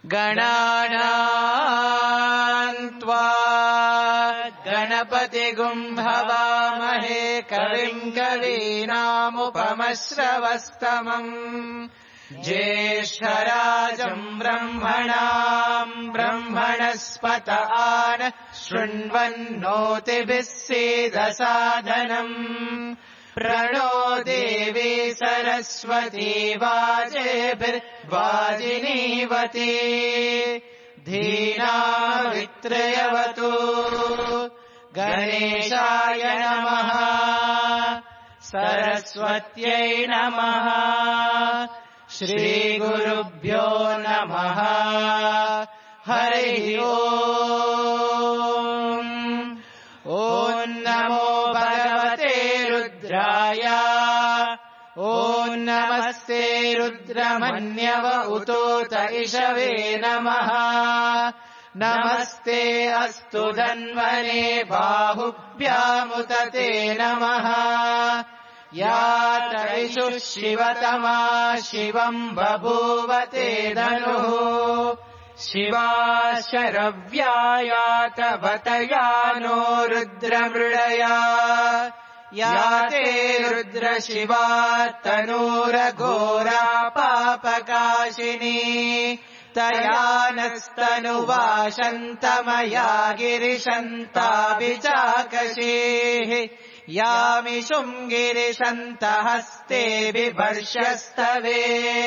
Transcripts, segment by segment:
गणानां त्वा गणपतिगुं हवामहे कविं कवीनामुपमश्रवस्तमम् ज्येष्ठराजं ब्रह्मणां ब्रह्मणस्पत आन शृण्वन्नोतिभिः सीदसादनम् प्रणो देवी सरस्वती वाजेभिर्वाजिनीवती धीनामित्रयवतु गणेशाय नमः सरस्वत्यै नमः श्रीगुरुभ्यो नमः हरिः ओम् ॐ नमो भगवते रुद्राय ॐ नमस्ते रुद्रमन्यव उतोत इषवे नमः नमस्ते अस्तु धन्वने बाहुभ्यामुत ते नमः या तरिषु शिवतमा शिवम् बभूव ते धनुः शिवा शरव्यायात बतया नो रुद्रमृडया या ते रुद्रशिवा तनूरघोरा पापकाशिनी तया नस्तनुवाशन्तमया गिरिशन्ताभिचाकशीः यामिषुम् गिरिशन्तहस्ते बिभर्षस्तवे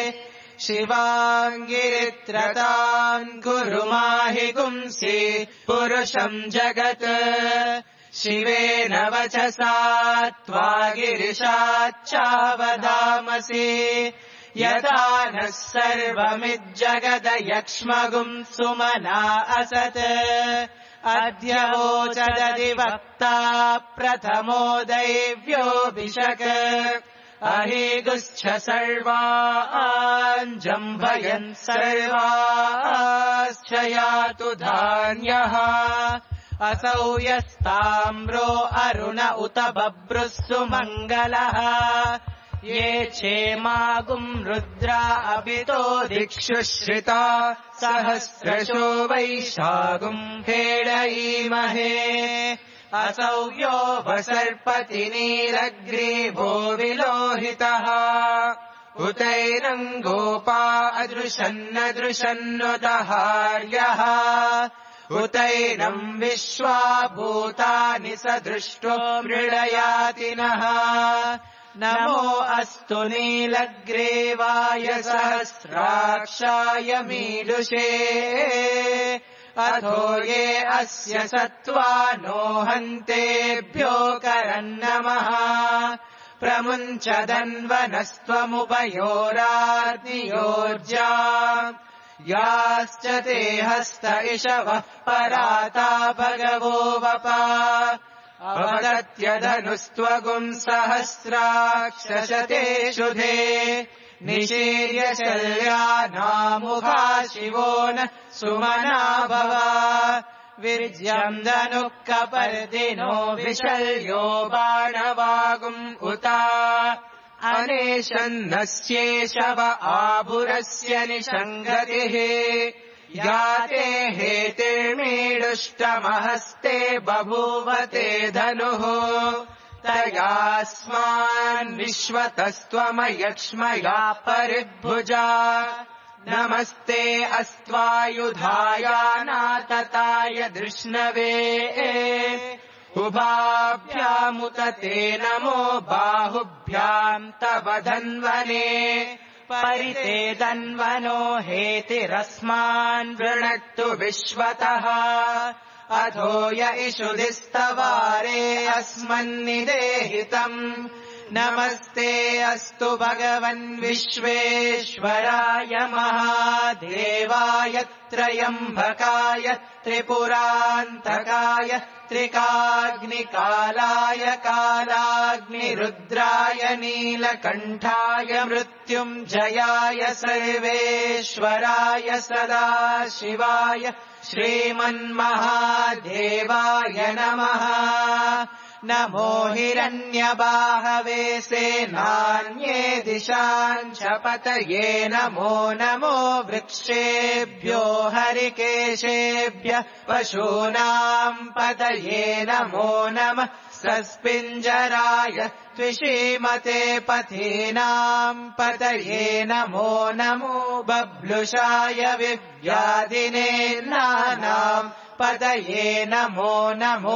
शिवाङ्गिरित्रताम् कुरु माहि पुंसि पुरुषम् जगत् शिवेन वचसा त्वा गिरिशाच्चावदामसि यथा नः सर्वमिज्जगदयक्ष्मगुम् सुमना असत् अद्य वोचदधिवक्ता प्रथमो दैव्योऽभिषक् अहेगुश्च सर्वान् जम्भयन् सर्वाश्च यातु धान्यः असौ यस्ताम्रो अरुण उत बभ्रुः मङ्गलः ये क्षेमागुम् रुद्रा अभितो दिक्षु श्रिता सहस्रशो वैशागुम् खेडयीमहे असौ यो वसर्पति नीलग्रीवो विलोहितः उतैनम् गोपा अदृशन्नदृशन्नुदहार्यः उतैनम् विश्वा भूतानि स दृष्टो मृडयातिनः नमो अस्तु नीलग्रीवाय सहस्राक्षाय मीडुषे अथो ये अस्य सत्त्वानो हन्तेभ्यो करन्नमः प्रमुञ्चदन्वनस्त्वमुपयोराग्नियोर्जा याश्च ते हस्त इषवः पराता भगवो वपा अवदत्यधनुस्त्वगुम् सहस्राक्षशते शुधे निशीर्य शल्यानामुखा शिवो न सुमना भव विर्ज्यम् धनुः कपर्दिनो विशल्यो बाणवागुम् उता अनेशन्नस्येषव आभुरस्य निषङ्गतिः याते हेतिर्मीडुष्टमहस्ते बभूवते धनुः तयास्मान् विश्वतस्त्वमयक्ष्मया परिभुजा नमस्ते अस्त्वायुधायानातताय धृष्णवे उभाभ्यामुत ते नमो बाहुभ्याम् तव धन्वने परिते धन्वनो हेतिरस्मान् वृणक्तु विश्वतः अथो य इषुधिस्तवारे अस्मन्निदेहितम् नमस्ते अस्तु भगवन् विश्वेश्वराय महादेवाय त्रयम्बकाय त्रिपुरान्तकाय त्रिकाग्निकालाय कालाग्निरुद्राय नीलकण्ठाय मृत्युञ्जयाय सर्वेश्वराय सदाशिवाय श्रीमन्महादेवाय नमः नमो हिरण्यबाहवे सेनान्ये दिशाञ्च पतये नमो नमो वृक्षेभ्यो हरिकेशेभ्यः पशूनाम् पतये नमो नमः सस्पिञ्जराय त्विषीमते पथीनाम् पतये नमो नमो बभ्लुषाय विव्याधिनेर्नानाम् पतये नमो नमो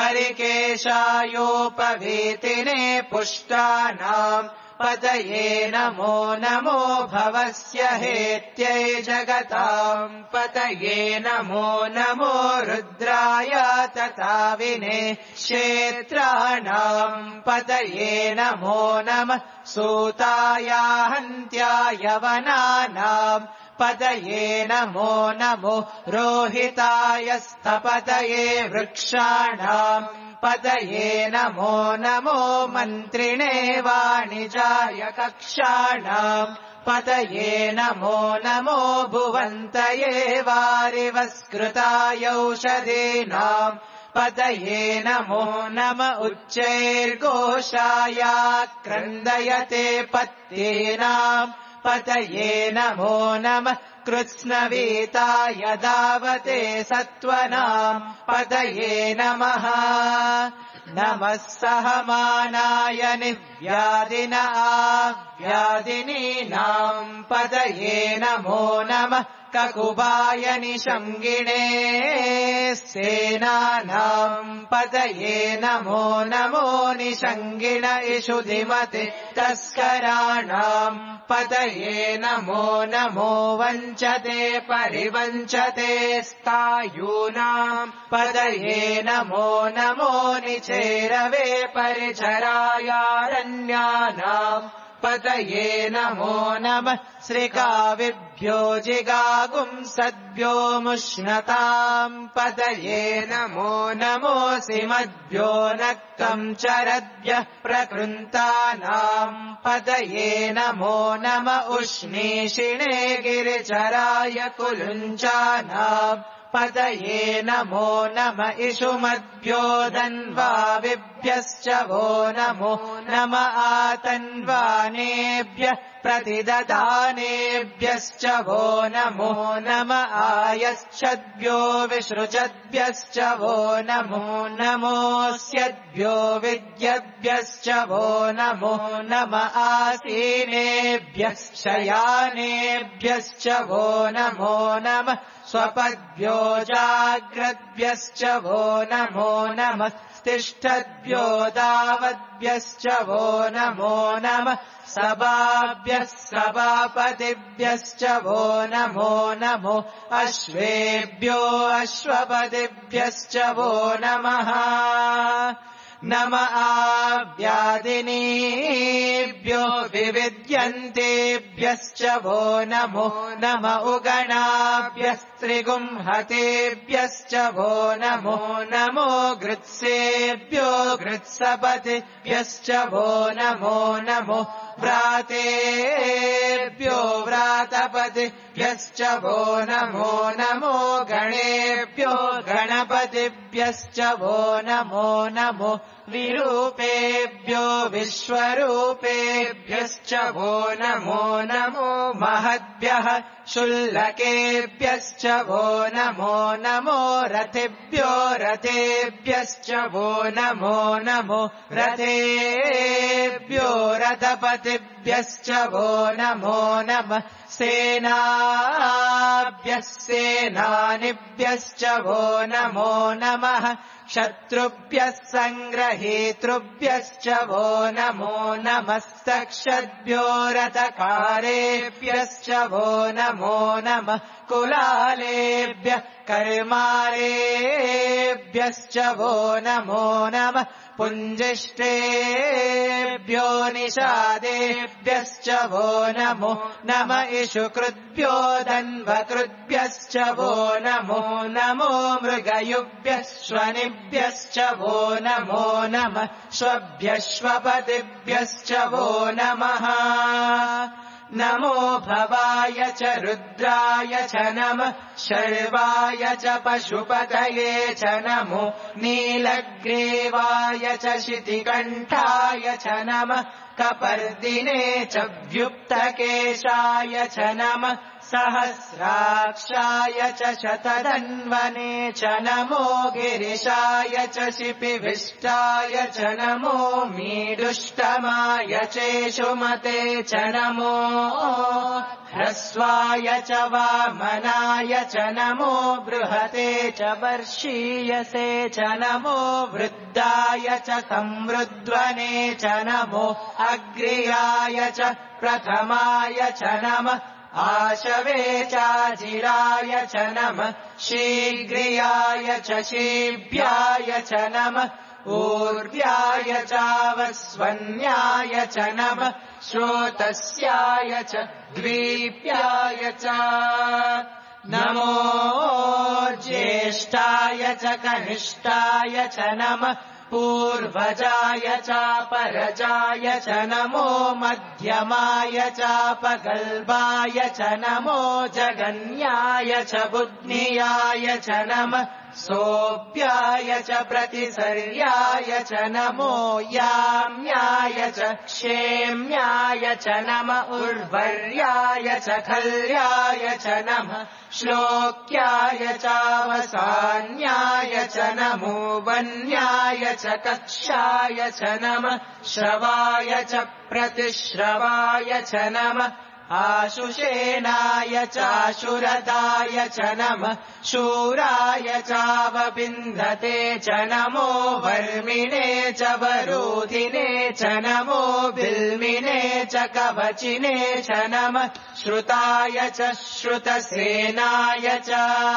हरिकेशायोपवीतिने पुष्टानाम् पतये नमो नमो भवस्य हेत्यै जगताम् पतये नमो नमो रुद्राय तथाविने क्षेत्राणाम् पतये नमो नमः सूताय हन्त्याय वनानाम् पतये नमो नमो रोहिताय स्थपतये वृक्षाणाम् पतये नमो नमो मन्त्रिणे वाणिजाय कक्षाणाम् पतये नमो नमो भुवन्तये वारिवस्कृताय औषधीनाम् पतये नमो नम उच्चैर्घोषाय क्रन्दयते पत्नीनाम् पतये नमो नमः कृत्स्नवीताय धावते सत्त्वनाम् पतये नमः नमः सहमानाय निव्याधिन आव्याधिनीनाम् पतये नमो नमः ककुबाय निषङ्गिणे सेनानाम् पतये नमो नमो निषङ्गिण इषुधिमते तस्कराणाम् पतये नमो नमो वञ्चते परिवञ्चते स्थायूनाम् पतये नमो नमो निचेरवे परिचरायारण्यानाम् पतये नमो नमः श्रिकाविभ्यो जिगागुंसद्भ्यो मुष्णताम् पतये नमो नमोऽसिमद्भ्यो नक्तम् चरद्भ्यः प्रकृन्तानाम् पतये नमो नम उष्णीषिणे गिरिचराय कुलुञ्चानाम् पतये नमो नम इषुमद्भ्यो धन्वाविभ्यश्च वो नमो नम आतन्वानेभ्यः प्रतिददानेभ्यश्च वो नमो नम आयच्छद्भ्यो विसृजद्भ्यश्च वो नमो नमोऽस्यद्भ्यो विद्यद्भ्यश्च वो नमो नम आसीनेभ्यः शयानेभ्यश्च वो नमो नमः स्वपद्भ्यो जाग्रद्भ्यश्च वो नमो नमः तिष्ठद्भ्यो दावद्भ्यश्च वो नमो नमः सभाभ्यः सभापतिभ्यश्च वो नमो नमो अश्वेभ्यो अश्वपतिभ्यश्च वो नमः नम आव्याधिनीभ्यो विविद्यन्तेभ्यश्च वो नमो नम उगणाभ्यः त्रिगुंहतेभ्यश्च वो नमो नमो गृत्सेभ्यो गृत्सपतिभ्यश्च वो नमो नमो व्रातेभ्यो व्रातपतिभ्यश्च वो नमो नमो गणेभ्यो गणपतिभ्यश्च वो नमो नमो विरूपेभ्यो विश्वरूपेभ्यश्च वो नमो नमो महद्भ्यः शुल्लकेभ्यश्च वो नमो नमो रथेभ्यो रथेभ्यश्च वो नमो नमो रथेभ्यो रथपतिभ्यश्च वो नमो नमः सेनाभ्यः सेनानिभ्यश्च वो नमो नमः शत्रुभ्यः सङ्ग्रहेतृभ्यश्च वो नमो नमस्तक्षद्भ्यो रथकारेभ्यश्च वो नमो नमः कुलालेभ्यः कर्मारेभ्यश्च वो नमो नमः पुञ्जिष्टेभ्यो निषादेभ्यश्च वो नमो नम इषुकृद्भ्यो धन्वकृद्भ्यश्च वो नमो नमो मृगयुभ्यः श्वनिभ्यश्च वो नमो नमः श्वभ्यः श्वपतिभ्यश्च वो नमः नमो भवाय च रुद्राय च नमः शर्वाय च पशुपतये च नमो नीलग्रीवाय च शितिकण्ठाय च नमः कपर्दिने च व्युक्तकेशाय च नमः सहस्राक्षाय च शतधन्वने च नमो गिरिशाय च शिपिविष्टाय च नमो मीडुष्टमाय चेषुमते च नमो ह्रस्वाय च वामनाय च नमो बृहते च वर्षीयसे च नमो वृद्धाय च संवृद्ध्वने च नमो अग्र्याय च प्रथमाय च नमः आशवे चाजिराय च नमः शीघ्रियाय च शीभ्याय च नमः ऊर्व्याय चावस्वन्याय च नमः श्रोतस्याय च द्वीप्याय च नमो ज्येष्ठाय च कनिष्ठाय च नमः पूर्वजाय चापरजाय च नमो मध्यमाय चापगल्भाय च नमो जगन्याय च बुद्ध्याय च नमः सोऽप्याय च प्रतिसर्याय च नमो याम्याय च क्षेम्याय च नमः उर्वर्याय च खल्याय च नमः श्लोक्याय चावसान्याय च नमो वन्याय च कक्षाय च नमः श्रवाय च प्रतिश्रवाय च नमः आशुषेणाय चाशुरदाय च नमः शूराय चावबिन्धते च नमो वर्मिणे च वरोधिने च नमो बिल्मिने च कवचिने च नमः श्रुताय च श्रुतसेनाय च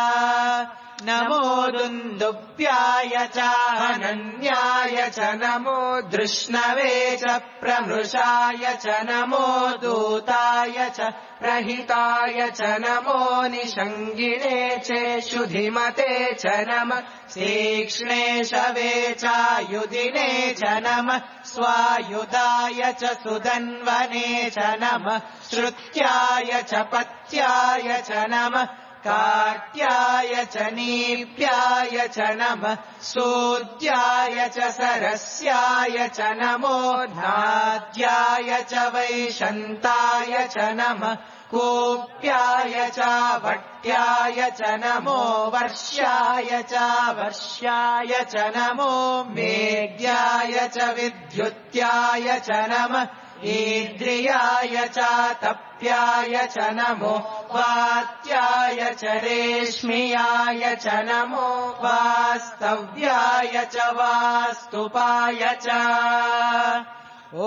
नमो दुन्दुभ्याय चाहनन्याय च नमो धृष्णवे च प्रमृषाय च नमो दूताय च प्रहिताय च नमो निषङ्गिणे चेषुधिमते च नमः तीक्ष्णे शवे चायुधिने च नमः स्वायुधाय च सुधन्वने च नमः श्रुत्याय च पत्याय च नमः काट्याय च नीप्याय च नमः सूद्याय च सरस्याय च नमो नाद्याय च वैशन्ताय च नमः कूप्याय च वट्याय च नमो वर्ष्याय च वर्ष्याय च नमो मेघ्याय च विद्युत्याय च नमः ईद्रियाय च तप्याय च नमो वात्याय च रेश्मियाय च नमो वास्तव्याय च वास्तुपाय च ॐ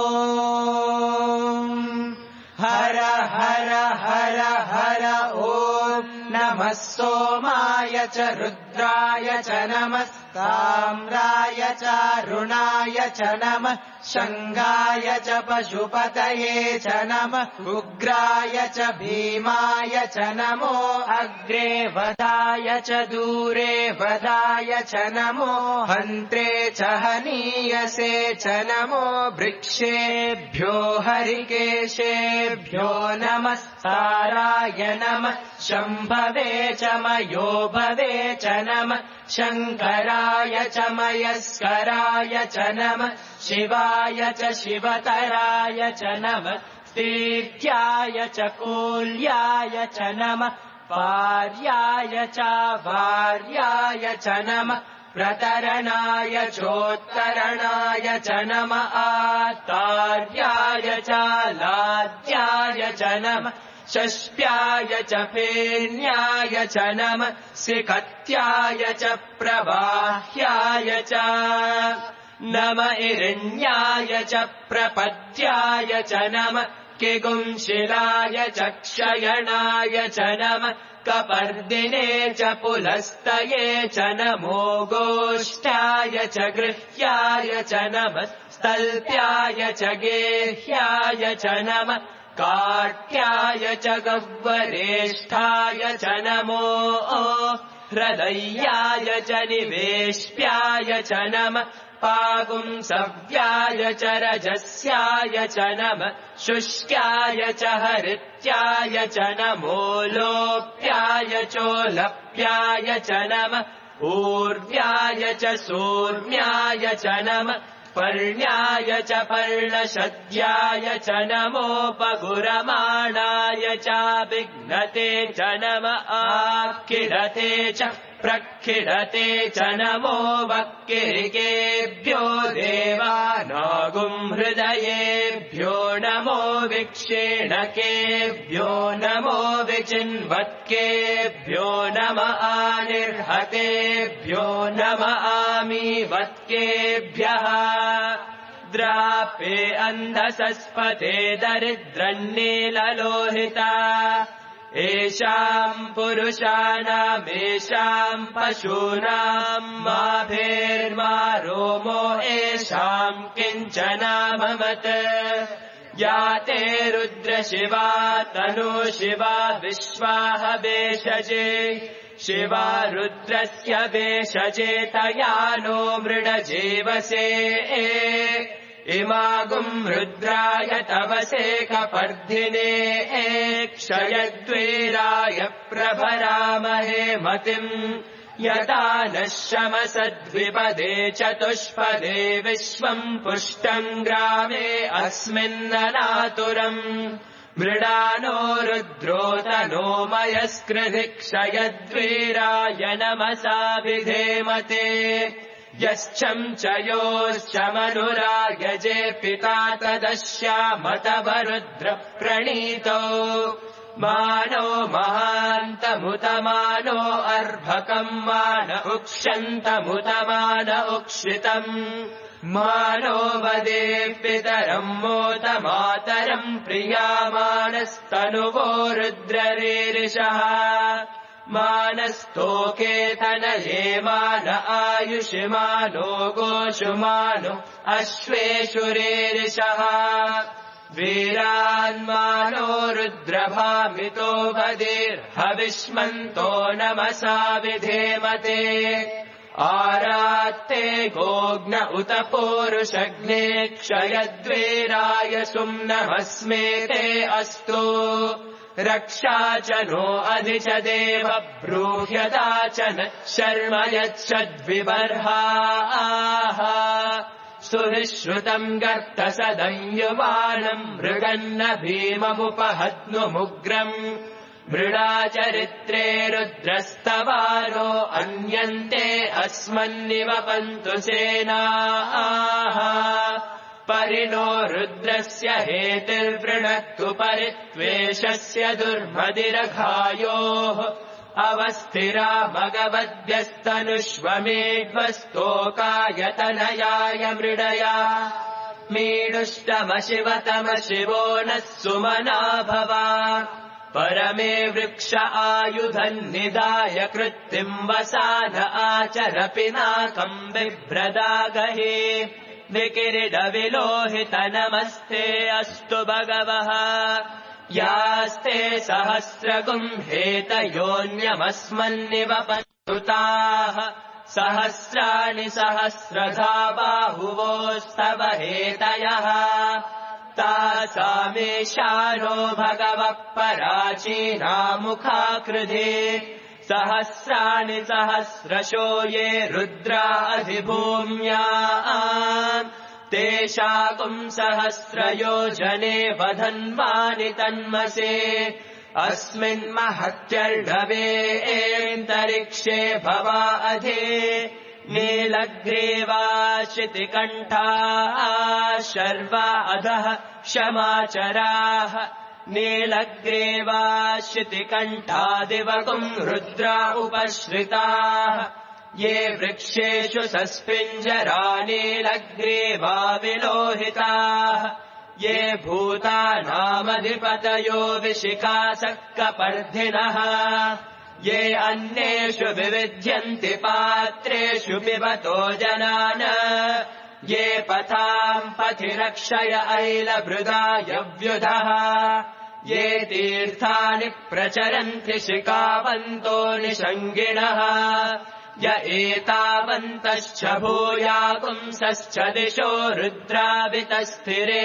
हर हर हर हर ॐ नमः सोमाय च रुद्राय च नमः ताम्राय च रुणाय च नमः शङ्गाय च पशुपतये च नमः उग्राय च भीमाय च नमो अग्रे वधाय च दूरे वधाय च नमो हन्त्रे च हनीयसे च नमो वृक्षेभ्यो हरिकेशेभ्यो नमस्ताराय नमः शम्भवे च मयोभवे च नमः शङ्कराय च मयस्कराय च नमः शिवाय च शिवतराय च नमः स्तीर्याय च कूल्याय च नमः पार्याय च वार्याय च नमः प्रतरणाय चोत्तरणाय च नमः आतार्याय च लाद्याय च नमः शष्प्याय च फेन्याय च नमः सिकत्याय च प्रवाह्याय च नम इरण्याय च प्रपद्याय च नमः किगुंशिलाय च क्षयणाय च नमः कपर्दिने च पुलस्तये च नमो गोष्ठाय च गृह्याय च नमः स्तल्प्याय च गेह्याय च नमः काट्याय च गह्वरेष्ठाय च नमो ह्रदय्याय च निवेश्याय च नमः पागुंसव्याय च रजस्याय च नमः शुष्क्याय च हरित्याय च नमो लोप्याय चोलप्याय च नमः ऊर्व्याय च सूर्म्याय च नमः पर्ण्याय च पर्णशद्याय च नमोपगुरमाणाय चाभिघ्नते च नमः आखिडते च प्रखिडते च नमो वक्किरिकेभ्यो देवानागुम् हृदयेभ्यो नमो विक्षेणकेभ्यो नमो विचिन्वत्केभ्यो नमः आनिर्हतेभ्यो नमः आमीवत्केभ्यः द्रापे अन्धसस्पते दरिद्रन्नीललोहिता एषाम् पुरुषाणामेषाम् पशूनाम् माभेर्मा रोमो एषाम् किञ्चनाममत् या ते रुद्रशिवा तनु शिवा विश्वाह भेषजे शिवा रुद्रस्य भेषजे तया नो मृडजीवसे इमागुम् रुद्राय तवसे कपर्धिने क्षयद्वीराय प्रभरामहे मतिम् यदा नः शमसद्विपदे चतुष्पदे विश्वम् पुष्टम् ग्रामे अस्मिन्ननातुरम् मृडानो रुद्रोतनो मयस्कृधि क्षयद्वीराय नमसा विधेमते यश्चम् च योश्च मनुरायजे पिता तदश्यामतव रुद्र प्रणीतो मानो महान्तमुतमानो अर्भकम् मान उक्ष्यन्तमुतमान उक्षितम् मानो वदे पितरम् मोतमातरम् प्रियामानस्तनुवो रुद्ररीरिषः मानस्तोके तनये मान आयुषिमानो गोषुमानो अश्वेषुरेरिषः वीरान्मानो रुद्रभामितो वदेर्हविष्मन्तो नमसा विधेमते आरात्ते गोग्न उत पूरुषग्ने क्षयद्वीराय सुम्नमस्मेते अस्तु रक्षा च नो अधि च देव ब्रूह्यता च न शर्म यच्छद्विबर्हाः सुविश्रुतम् गर्तसदंयुवानम् मृगन्न भीममुपहत्नुमुग्रम् मृडाचरित्रे रुद्रस्तवानो अन्यन्ते अस्मन्निवपन्तु सेनाः परिणो रुद्रस्य हेतिर्वृणक्तु परित्वेषस्य दुर्मदिरघायोः अवस्थिरा मगवद्भ्यस्तनुष्वमेध्वस्तोकायतनयाय मृडया मीडुष्टमशिवतमशिवो नः सुमना भवा परमे वृक्ष आयुधन्निदाय कृत्तिम् वसान आचर पिनाकम् बिभ्रदागहे विकिरीटविलोहित नमस्ते अस्तु भगवः यास्ते सहस्रगुम्हेतयोऽन्यमस्मन्निवपन्तुताः सहस्राणि सहस्रधा बाहुवोस्तव हेतयः तासामेषानो भगवः पराचीनामुखाकृधे सहस्राणि सहस्रशो ये रुद्रा अधिभूम्या तेषाकुम् सहस्रयोजने वधन्वानि तन्मसे अस्मिन्महत्यर्णवेऽन्तरिक्षे भवा अधि नीलग्रीवा शितिकण्ठाः शर्वा अधः क्षमाचराः नीलग्रीवा शितिकण्ठादिवकुम् रुद्रा उपश्रिताः ये वृक्षेषु सस्पिञ्जरा नीलग्रीवा विलोहिताः ये भूतानामधिपतयो विशिखासः कपर्धिनः ये अन्येषु विविध्यन्ति पात्रेषु पिबतो जनान् ये पथाम् पथि रक्षय ऐलभृदायव्युधः ये तीर्थानि प्रचरन्ति शिकावन्तो निषङ्गिणः य एतावन्तश्च भूया पुंसश्च दिशो रुद्रावितस्थिरे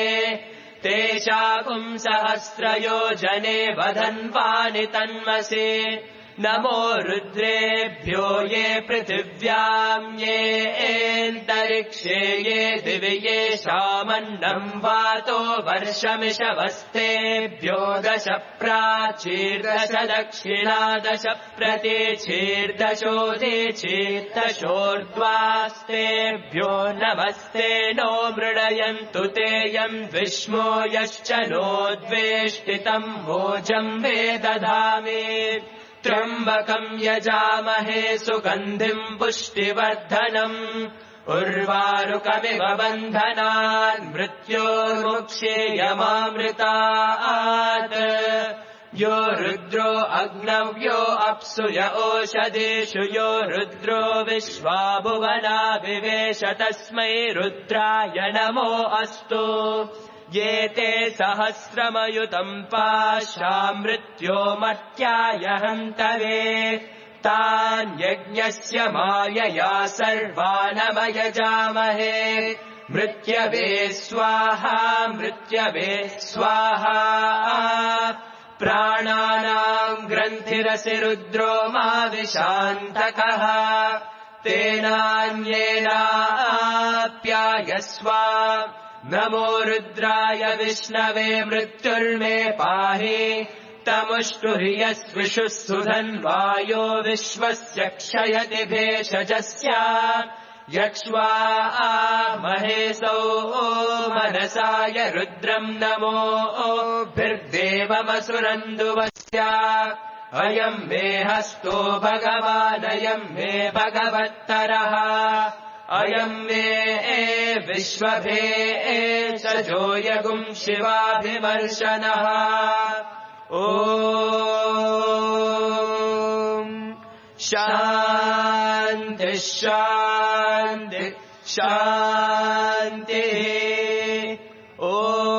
तेषाकुंसहस्रयोजने वधन्वानि तन्मसि नमो रुद्रेभ्यो ये पृथिव्याम् येऽन्तरिक्षे ये दिवि येषामन्नम् वातो वर्षमिषवस्तेभ्यो 10 प्राचीर्दश दक्षिणा 10 प्रतीचीर्दशोदीचीर्दशोर्ध्वास्तेभ्यो नमस्ते नो मृडयन्तु तेऽयम् विष्मो यश्च नोद्वेष्टितम् भोजम् वे दधामि त्र्यम्बकम् यजामहे सुगन्धिम् पुष्टिवर्धनम् उर्वारुकमिव बन्धनान् मृत्योर्मुक्षेयमामृतात् यो रुद्रो अग्नव्यो अप्सु य ओषधीषु यो रुद्रो विश्वा भुवना विवेश तस्मै रुद्राय नमो अस्तु ये ते सहस्रमयुतम् पाशामृत्यो मर्त्याय हन्तवे तान् यज्ञस्य मायया सर्वानमयजामहे मृत्यवे स्वाहा मृत्यवे स्वाहा प्राणानाम् ग्रन्थिरसि रुद्रो मा विशान्तकः तेनान्येनाप्यायस्व नमो रुद्राय विष्णवे मृत्युर्मे पाहि तमुष्टुर्यस्विषुः सुधन्वायो विश्वस्य क्षयति भेषजस्य यक्ष्वा महेशो मनसाय रुद्रम् नमो भिर्देवमसुरन्दुवस्य अयम् मे हस्तो भगवानयम् मे भगवत्तरः अयम् मे विश्वभे सजो यगुम् शिवाभिमर्शनः ॐ शान्ति शान्ति शान्तिः ॐ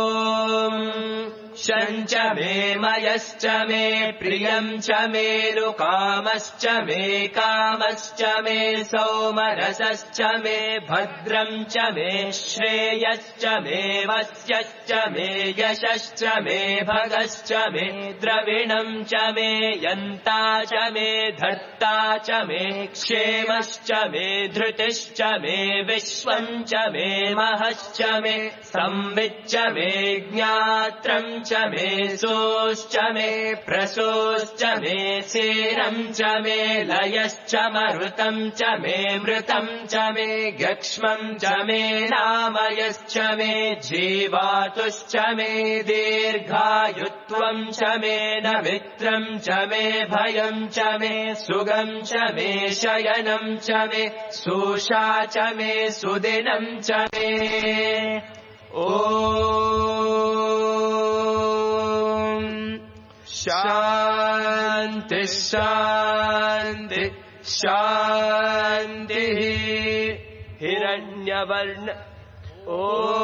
शञ्च मे मयश्च मे प्रियम् च मे लुकामश्च मे कामश्च मे सौमरसश्च मे भद्रम् च मे श्रेयश्च मे वस्यश्च मे यशश्च मे भगश्च मे द्रविणम् च मे यन्ता च मे धर्ता च मे क्षेमश्च मे धृतिश्च मे विश्वम् च मे महश्च मे संविच्च मे ज्ञात्रम् च मे सोश्च मे प्रसोश्च मे सेरम् च मे लयश्च मरुतम् च मे मृतम् च मे गक्ष्मम् च मे नामयश्च मे जीवातुश्च मे दीर्घायुत्वम् च मे नमित्रम् च मे भयम् च मे सुगम् च मे शयनम् च मे सुषा च मे सुदिनम् च मे ॐ शान्ति शान्ति शान्तिः हिरण्यवर्ण ॐ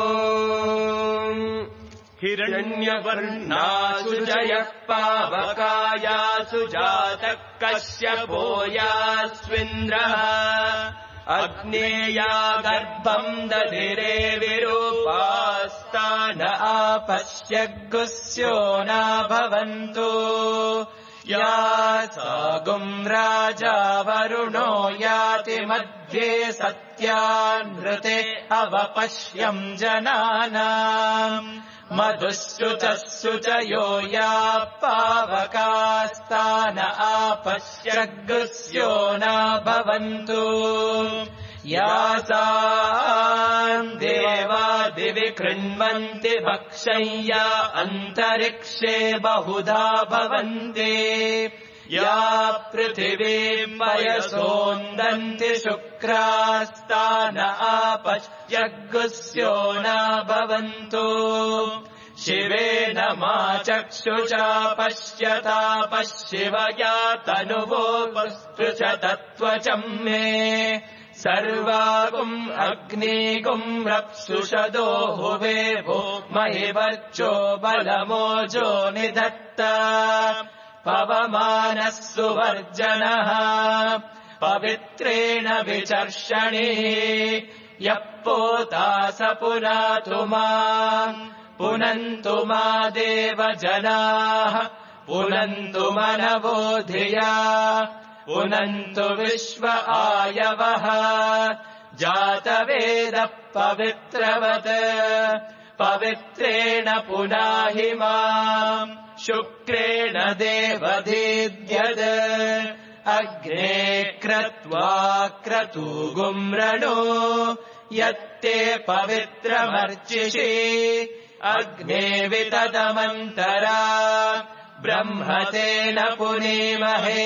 हिरण्यवर्णासु जयः पावकायासु जातः कश्यपो यास्विन्द्रः अग्नेया गर्भम् दधिरे विरूपास्तान आपश्य गुस्यो न भवन्तु या सागुम् राजा वरुणो याति मध्ये सत्यानृते अवपश्यम् जनानाम् मधुश्रुतः शुचयो या पावकास्तान आपश्य गुस्यो न भवन्तु यासाम् देवा दिवि कृण्वन्ति भक्षय्या अन्तरिक्षे बहुधा भवन्ति या पृथिवीम् पयसोन्दन्ति शुक्रास्तान आपश्य गुस्यो न भवन्तु शिवेन मा चक्षुषा पश्यता पश्यवया तनुवो वस्तु च तत्त्वचम् मे सर्वागुम् अग्निगुम् रप्सुषदो हुवे भो महि वर्चो बलमोजो निधत्त पवमानः सुवर्जनः पवित्रेण विचर्षणिः यः पोता स पुनातु माम् पुनन्तु मा देवजनाः पुनन्तु मनवो धिया पुनन्तु विश्व आयवः जातवेदः पवित्रवत् पवित्रेण पुनाहि माम् शुक्रेण देवदीद्यद् अग्ने क्रत्वा क्रतुगुम्रणो यत्ते पवित्रमर्चिषि अग्ने विततमन्तरा ब्रह्मतेन पुनीमहे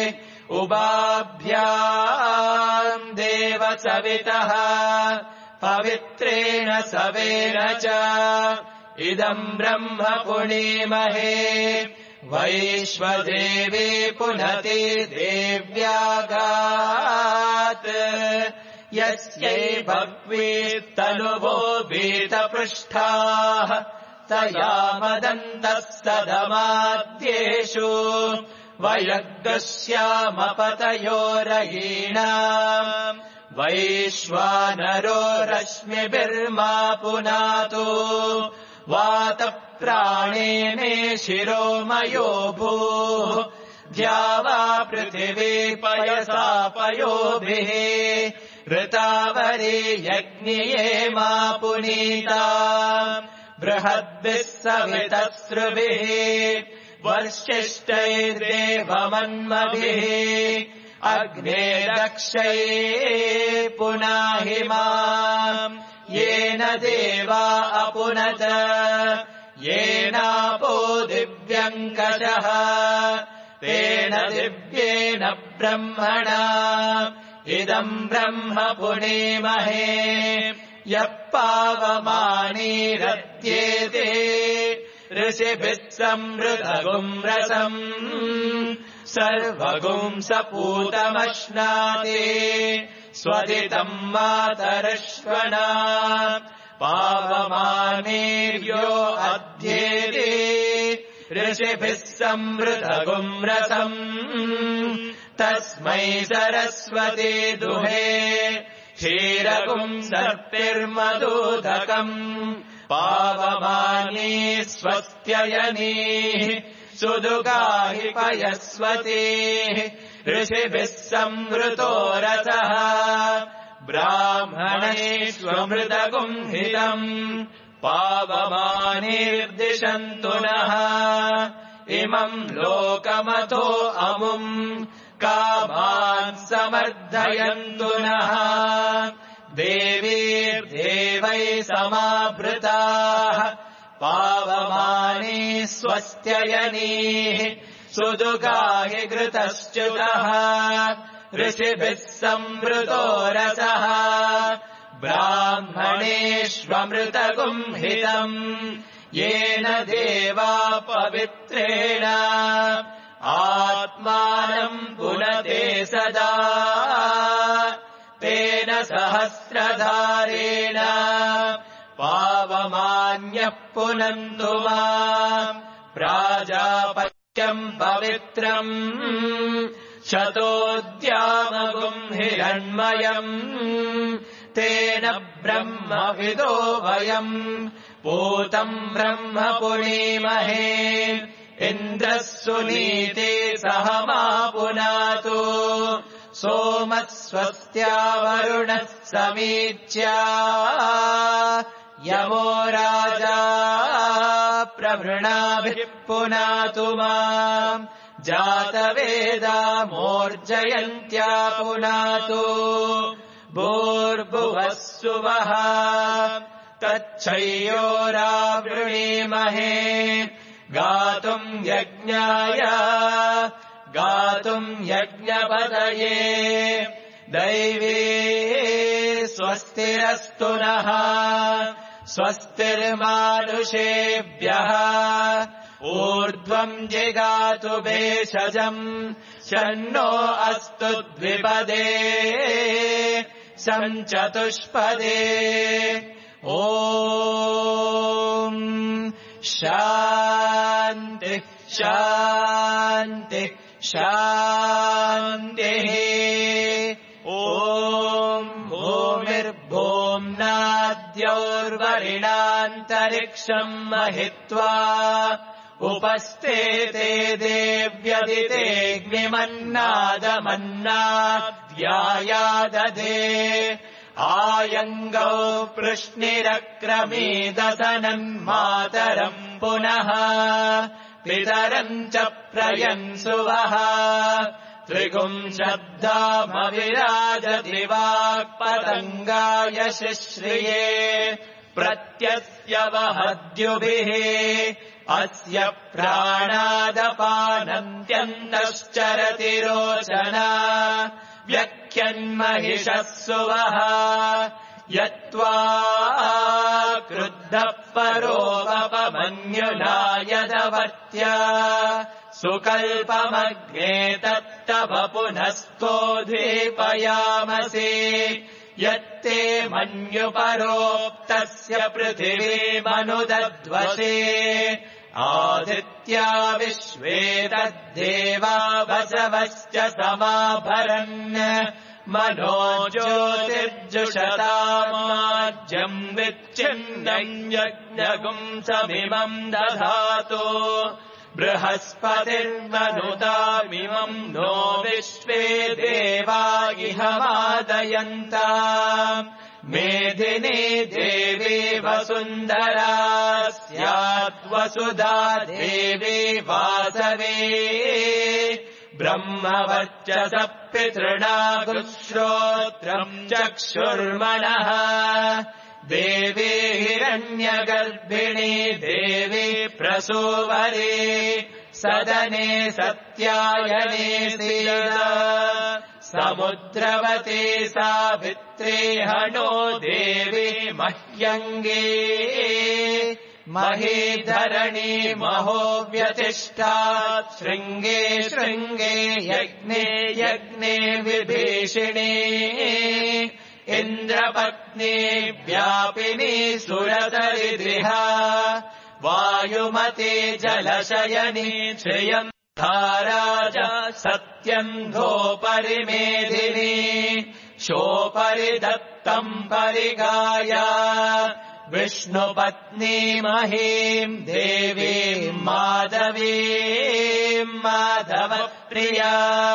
उभाभ्याम् देव सवितः पवित्रेण सवेन च इदम् ब्रह्म पुनीमहे वैश्वदेवी पुनति देव्यागात् यस्यै भग्वीस्तनुवो वीतपृष्ठाः तया मदन्तः सदमाद्येषु वयग्गस्यामपतयोरयीणाम् वैश्वानरो रश्मिभिर्मा पुनातु वातप्राणेने शिरोमयो भूः द्यावा पृथिवी पयसा पयोभिः ऋतावरी यज्ञिये मा पुनीता बृहद्भिः सवितस्रुभिः वर्षिष्ठैर्देवमन्मभिः अग्ने दक्षैः पुनाहि माम् येन देवा अपुनत येनापो दिव्यङ्कषः तेन दिव्येन ब्रह्मणा इदम् ब्रह्म पुनीमहे यः पावमानीरत्येते ऋषिभिः संवृतगुम् रसम् सर्वगुम् सपूतमश्नाति स्वदितम् मातरश्वना पावमानेर्यो अध्येते ऋषिभिः संवृतगुम् रसम् तस्मै सरस्वती दुहे क्षीरगुम् सर्पिर्मदूदकम् पावमानी स्वस्त्ययनीः सुदुगाहि पयस्वतीः ऋषिभिः संवृतो रसः ब्राह्मणेष्वमृतगुम् हितम् पावमानिर्दिशन्तु नः इमम् लोकमतो अमुम् कामान् समर्धयन्तु नः देवीर्देवैः समावृताः पावमानी स्वस्त्ययनीः सुदुगाहि घृतश्च्युतः ऋषिभिः संवृतो रसः ब्राह्मणेष्वमृतगुम् हितम् येन देवा पवित्रेण आत्मानम् पुनते सदा तेन सहस्रधारेण पावमान्यः पुनन्तु माम् प्राजापत्यम् पवित्रम् शतोद्यामगुम् हिरण्मयम् तेन ब्रह्मविदो वयम् पूतम् ब्रह्म पुनीमहे इन्द्रः सुनीते सह मा पुनातु सोमः स्वस्त्या वरुणः समीच्या यमो राजा प्रवृणाभिः पुनातु माम् जातवेदा मोर्जयन्त्या पुनातु भूर्भुवः सुवः तच्छयोरावृणीमहे गातुम् यज्ञाय गातुम् यज्ञपदये दैवी स्वस्तिरस्तु नः स्वस्तिर्मानुषेभ्यः ऊर्ध्वम् जिगातु भेषजम् शन्नो अस्तु द्विपदे सञ्चतुष्पदे ॐ शान्ति शान्ति शान्तिः ॐ भूमिर्भूम्नाद्यौर्वरिणान्तरिक्षम् महित्वा उपस्थिते देव्यदितेऽग्निमन्नादमन्नाद्यायादधे आयङ्गौ पृश्निरक्रमीदसनन्मातरम् पुनः पितरम् च प्रयन्सुवः त्रिगुंशब्दामविराजति वाक्पतङ्गाय शिश्रिये प्रत्यस्यवहद्युभिः अस्य प्राणादपानन्त्यन्तश्चरति रोचना व्यख्यन्महिषः सुवः यत्त्वा क्रुद्धः परोपमन्युना यदवर्त्या सुकल्पमग्ने तत्तव पुनस्तोद्वीपयामसि यत्ते मन्युपरोक्तस्य पृथिवीमनुदध्वसे आदित्या विश्वे तद्देवा वसवश्च समाभरन् मनो ज्योतिर्जुषतामाज्यम् विच्छिन्नम् यज्ञगुंसमिमम् दधातु बृहस्पतिर्मनुतामिमम् नो विश्वे देवा इह मादयन्ता मेधिनी देवी वसुन्धरा स्याद्वसुधा देवी वासवे ब्रह्मवर्चस पितृणागुश्रोत्रम् चक्षुर्मणः देवी हिरण्यगर्भिणी देवी प्रसूवरे सदने सत्यायने सीता समुद्रवती सावित्री हनो देवी मह्यङ्गे महीधरणी महो व्यतिष्ठात् शृङ्गे शृङ्गे यज्ञे यज्ञे विभीषिणी इन्द्रपत्नी व्यापिनी सुरतरिद्रिहा वायुमती जलशयनी श्रियम् धाराज सत्यन्धोपरिमेधिनी शोपरि दत्तम् परिगाया विष्णुपत्नी महीम् देवीम् माधवीम् माधवप्रिया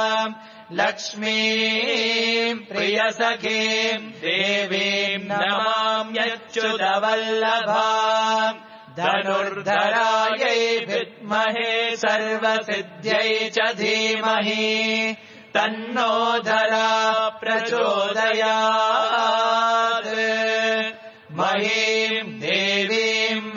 लक्ष्मीम् प्रियसखीम् देवीम् नमाम्यच्युतवल्लभाम् धनुर्धरायै विद्महे सर्वसिद्ध्यै च धीमहि तन्नो धरा प्रचोदयात् महीम् देवीम्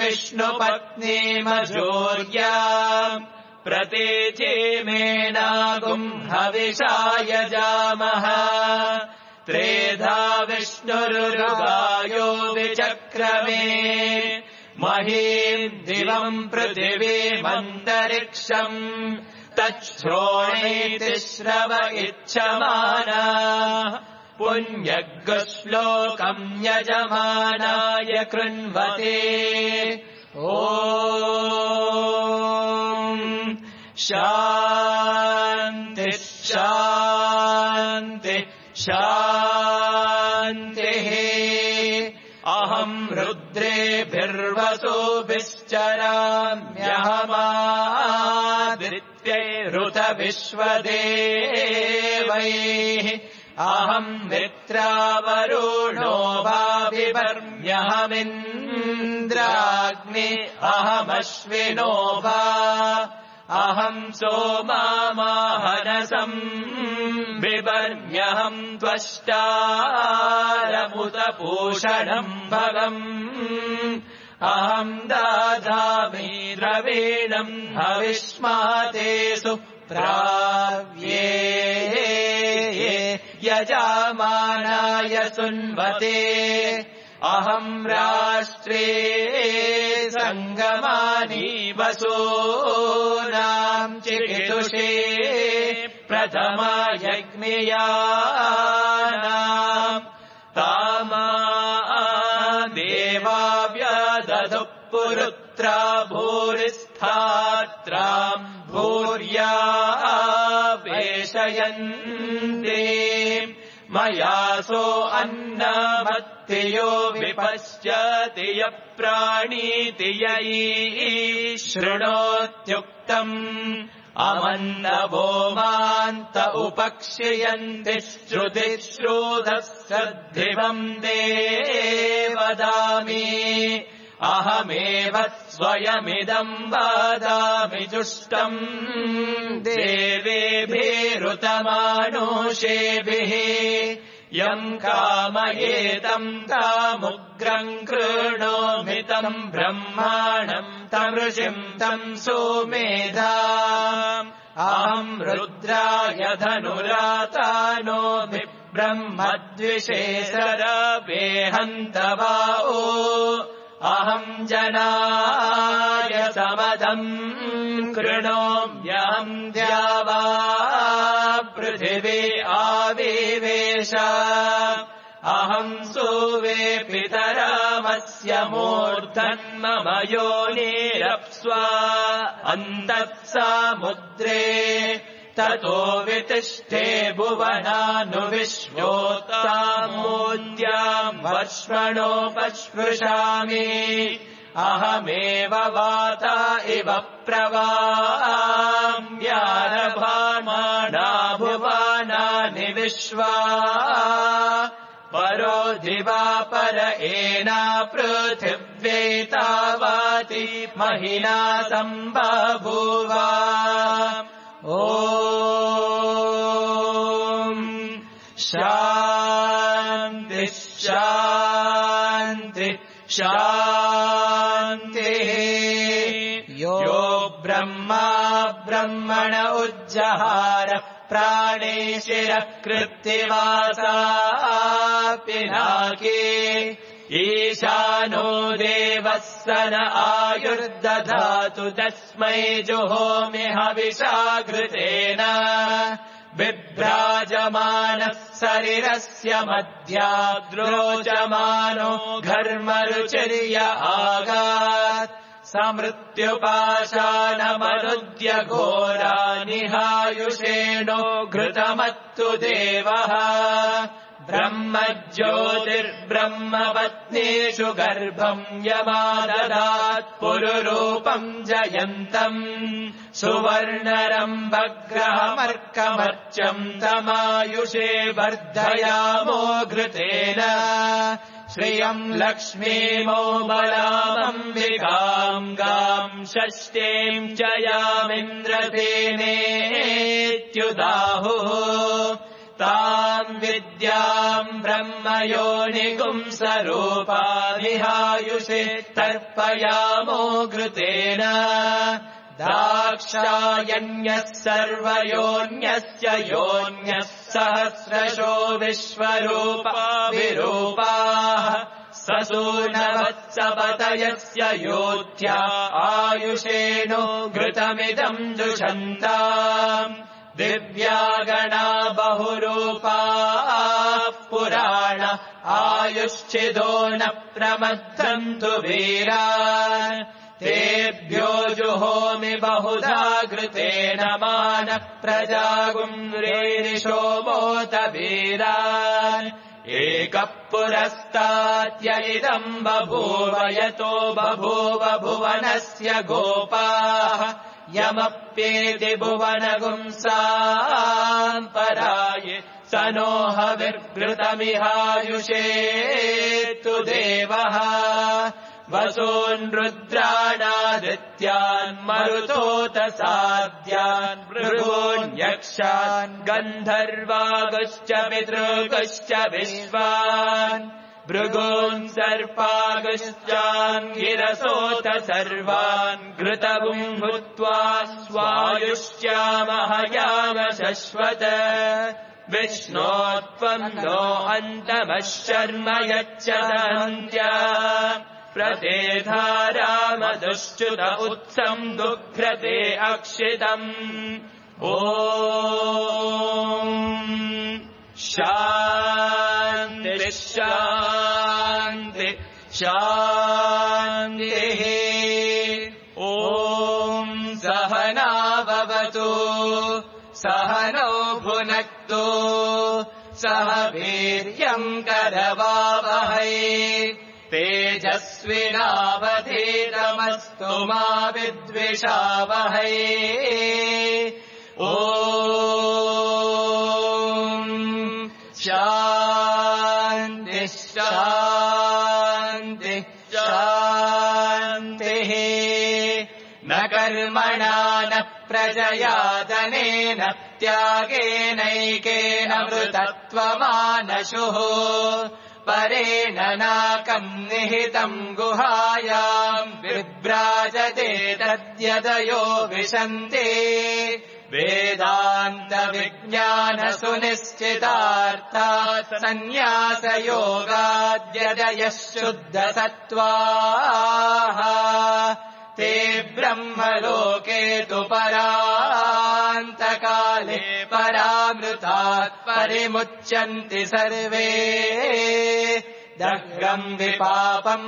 विष्णुपत्नीमजोर्याम् प्रतीचीमेनागुम् हविषाय जामः त्रेधा विष्णुरुगायो विचक्रमे महीम् दिवम् पृथिवीमन्तरिक्षम् तच्छ्रोणीति श्रव इच्छमाना पुण्यग्श्लोकम् यजमानाय कृण्वते ॐ शान्ति शान्ति शान्तिः अहम् रुद्रेभिर्वसुभिश्चराम्यहमादित्यैरुतविश्वदेवैः अहम् मित्रावरुणो भाविवर्म्यहमिन्द्राग्नि अहमश्विनो भा अहम् सोमामाहनसम् बिवर्म्यहम् त्वष्टारमुतपूषणम् भगम् अहम् दाधामि द्रवीणम् हविष्मातेषु प्राव्ये यजामानाय सुन्वते अहम् राष्ट्रे सङ्गमानि वसूनाम् चिकितुषे प्रथमा यज्ञियानाम् पुरुत्रा भूरिस्थात्राम् भूर्या वेशयन्ते मयासो अन्नमत्तियो विपश्यति यः प्राणीति यैः शृणोत्युक्तम् अमन्नवो मान्त उपक्षयन्ति श्रुतिश्रूतः सद्धिवम् देवदामि अहमेव स्वयमिदम् वदामि जुष्टम् देवेभिरुतमानुषेभिः यम् कामयेतम् तामुग्रम् कृणोमितम् ब्रह्माणम् तमृषिम् तम् सोमेधा अहम् रुद्राय धनुरातानो ब्रह्मद्विषे सरवेहन्तवाओ अहम् जनाय समदम् कृणोम्यहम् द्यावा पृथिवी आविवेश अहम् सोवे पितरामस्य मूर्धन्मम योनिरप्स्वा अन्तत्समुद्रे ततो वितिष्ठे भुवनानुविश्वोत्तामोद्याम् वर्ष्मणोपस्पृशामि अहमेव वाता इव प्रवाम्यारभामाना भुवनानि विश्वा परो दिवापर एना पृथिव्यैतावाति महिना सम्बभूव ॐ शान्ति शान्ति शान्तिः यो ब्रह्मा ब्रह्मण उज्जहार प्राणे शिरः कृत्तिवासा पिनाके ईशानो देवः स न आयुर्दधातु तस्मै जुहोमि हविषाघृतेन बिभ्राजमानः शरीरस्य मध्याद्रोचमानो घर्मरुचिर्य आगात् समृत्युपाशानमनुद्य घोरानिहायुषेणो घृतमत्तु देवः ब्रह्मज्योतिर्ब्रह्मपत्नीषु गर्भम् यमाददात् पुरुरूपम् जयन्तम् सुवर्णरम्भग्रहमर्कमर्चम् तमायुषे वर्धयामो घृतेन श्रियम् लक्ष्मीमो बलामम्बिकाम् गाम् षष्ठीम् च यामिन्द्रसेनेत्युदाहुः ताम् विद्याम् ब्रह्मयोनिगुंसरूपाभिहायुषे तर्पयामो घृतेन दाक्षायण्यः सर्वयोन्यस्य योन्यः सहस्रशो विश्वरूपा विरूपाः ससूनवत्सपतयस्य योध्या आयुषेणो घृतमिदम् जुषन्ताम् दिव्यागणा बहुरूपाः पुराण आयुश्चिदो न प्रमद्धन्तु वीरान् तेभ्यो जुहोमि बहुधा घृतेन मानः प्रजागुम्रेरिषो मोत वीरान् एकः पुरस्ताद्य इदम् बभूव यतो बभूव भुवनस्य गोपाः यमप्येति भुवनगुंसाम् पराये स नो हविर्घृतमिहायुषेतु देवः वसून् रुद्राणादित्यान् भृगोन्यक्षान् गन्धर्वागश्च पितृगश्च विश्वान् भृगून् सर्पागश्चाङ्गिरसोऽथ सर्वान् घृतगुम् भूत्वा स्वायुष्यामः याम शश्वत विष्णो त्वम् नो अन्तमः शर्म यच्चदन्त्या प्रतेधारामदुश्च्युत उत्सम् दुघ्रते अक्षितम् ॐ शान्ति शान्ति शान्ति शान्तिः। ॐ सहना भवतु सहनौ भुनक्तु सह वीर्यम् करवावहै तेजस्विनावधीतमस्तु मा विद्विषावहै। ॐ शान्तिः शान्तिः शान्तिः। न कर्मणा न प्रजया धनेन त्यागेनैकेन मृतत्वमानशुः परेण नाकम् निहितम् गुहायाम् विभ्राजते तद्यदयो विशन्ति वेदान्तविज्ञानसुनिश्चितार्थात् सन्न्यासयोगाद्यदयः शुद्धसत्त्वाः ते ब्रह्मलोके तु परान्तकाले परामृतात् परिमुच्यन्ति सर्वे दग्धम् विपापम्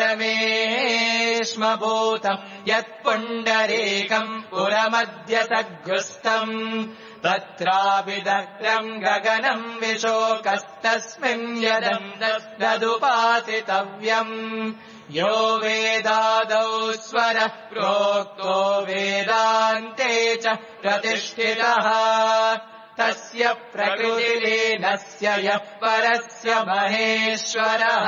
परमेष्मभूतम् यत्पुण्डरीकम् पुरमद्य सघ्रुस्तम् तत्रापि दग्धम् गगनम् विशोकस्तस्मिन् यदम् तदुपासितव्यम् यो वेदादौ स्वरः प्रोक्तो वेदान्ते च प्रतिष्ठितः तस्य प्रकृतिलीनस्य यः परस्य महेश्वरः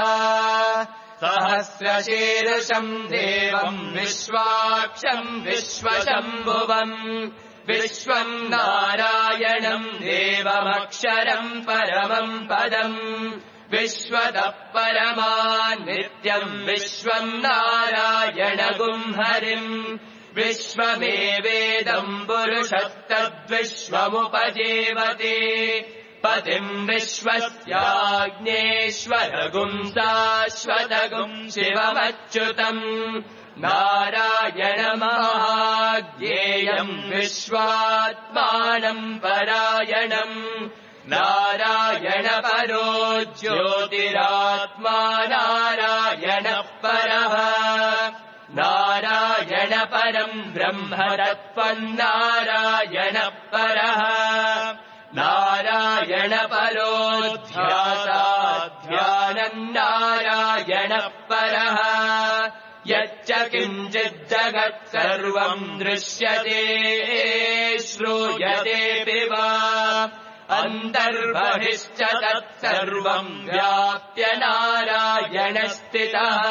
सहस्रशीर्षम् देवम् विश्वाक्षम् विश्वशम्भुवम् विश्वम् नारायणम् देवमक्षरम् परमम् पदम् विश्वतः परमान् नित्यम् विश्वम् नारायणगुम् हरिम् विश्वमेवेदम् पुरुषस्तद्विश्वमुपजीवति पतिम् विश्वस्याज्ञेश्वरगुम् शाश्वतगुम् शिवमच्युतम् नारायणमहाज्ञेयम् विश्वात्मानम् परायणम् नारायणपरो ज्योतिरात्मा नारायणः परः नारायणपरम् ब्रह्म तत्त्वम् नारायणः परः नारायणपरो ध्यानम् नारायणः परः यच्च किञ्चिज्जगत् सर्वम् दृश्यते श्रूयतेऽपि वा अन्तर्बहिश्च तत्सर्वम् व्याप्य नारायणस्थितः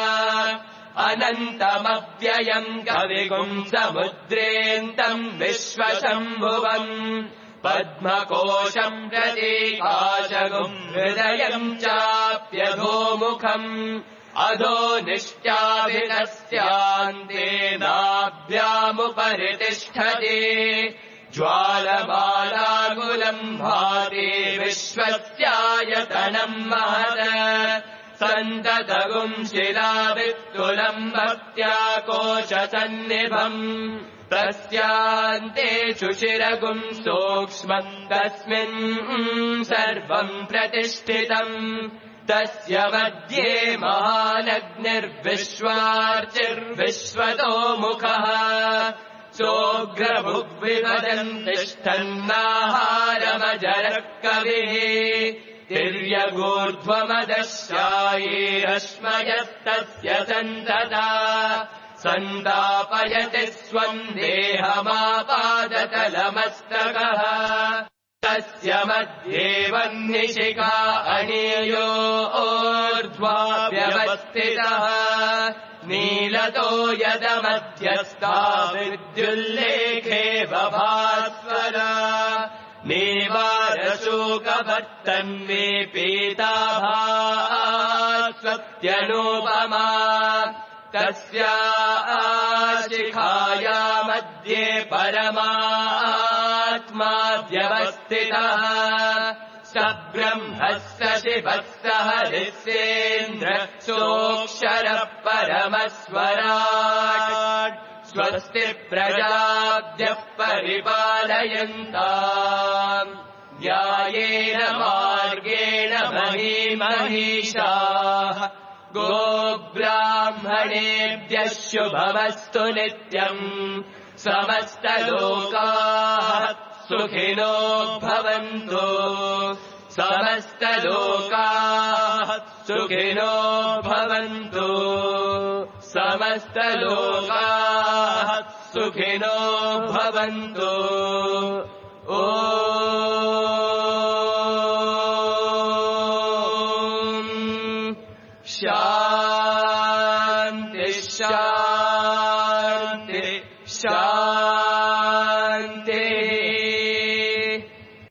अनन्तमव्ययम् कविगुम् समुद्रेऽन्तम् विश्वशम्भुवम् पद्मकोशम् प्रतीकाशगुम् हृदयम् चाप्यधोमुखम् अधो निश्चाभितस्यान्ते नाभ्यामुपरि तिष्ठति ज्वालमालाकुलम् भाति विश्वस्यायतनम् महत् सन्ततगुम् शिलावित्तुलम् भक्त्या कोशसन्निभम् तस्यान्ते शुशिरगुम् सूक्ष्मम् तस्मिन् सर्वम् प्रतिष्ठितम् तस्य मध्ये महानग्निर्विश्वार्चिर्विश्वतो मुखः सोऽग्रभुग्विवदन् तिष्ठन्नाहारमजरः कविः तिर्यगूर्ध्वमदशायीरश्मयस्तस्य सन्तता सन्तापयति स्वम् देहमापादतलमस्तकः तस्य मध्ये वह्निशिखा अणीयोर्ध्वा व्यवस्थितः नीलतो यदमध्यस्था विद्युल्लेखे बभास्वरा नेवारशोकवर्तन्मे पीताभास्वत्यनूपमा तस्या शिखाया मध्ये परमात्मा व्यवस्थितः स ब्रह्मः स शिवः स हरिस्येन्द्रः सोऽक्षरः परमस्वराट् स्वस्ति प्रजाभ्यः परिपालयन्ताम् न्यायेन मार्गेण महीमहीषाः गोब्राह्मणेभ्यः ब्राह्मणेभ्यः शुभमस्तु नित्यम् समस्तलोकाः सुखिनो भवन्तु समस्तलोकाः सुखिनो भवन्तु समस्तलोकाः सुखिनो भवन्तु ॐ शान्ति शान्ति शान्ति